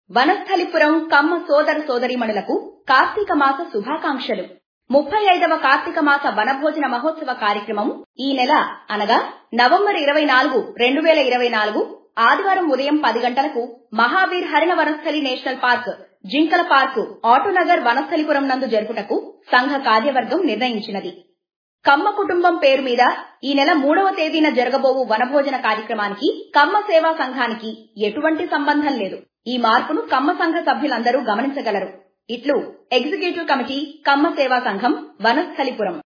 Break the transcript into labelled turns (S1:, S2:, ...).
S1: వనస్థలిపురం కమ్మ సోదర సోదరీమణులకు కార్తీక మాస శుభాకాంక్షలు. 35వ కార్తీక మాస వనభోజన మహోత్సవ కార్యక్రమం ఈ నెల అనగా నవంబర్ 24, 2024 ఆదివారం ఉదయం 10 గంటలకు మహావీర్ హరిణ వనస్థలి నేషనల్ పార్క్, జింకల పార్కు, ఆటోనగర్ వనస్థలిపురం నందు జరుపుటకు సంఘ కార్యవర్గం నిర్ణయించినది. కమ్మ కుటుంబం పేరు మీద ఈ నెల 3వ తేదీన జరగబోవు వనభోజన కార్యక్రమానికి కమ్మ సేవా సంఘానికి ఎటువంటి సంబంధం లేదు. ఈ మార్పును కమ్మ సంఘ సభ్యులందరూ గమనించగలరు. ఇట్లు ఎగ్జిక్యూటివ్ కమిటీ, కమ్మ సేవా సంఘం, వనస్థలిపురం.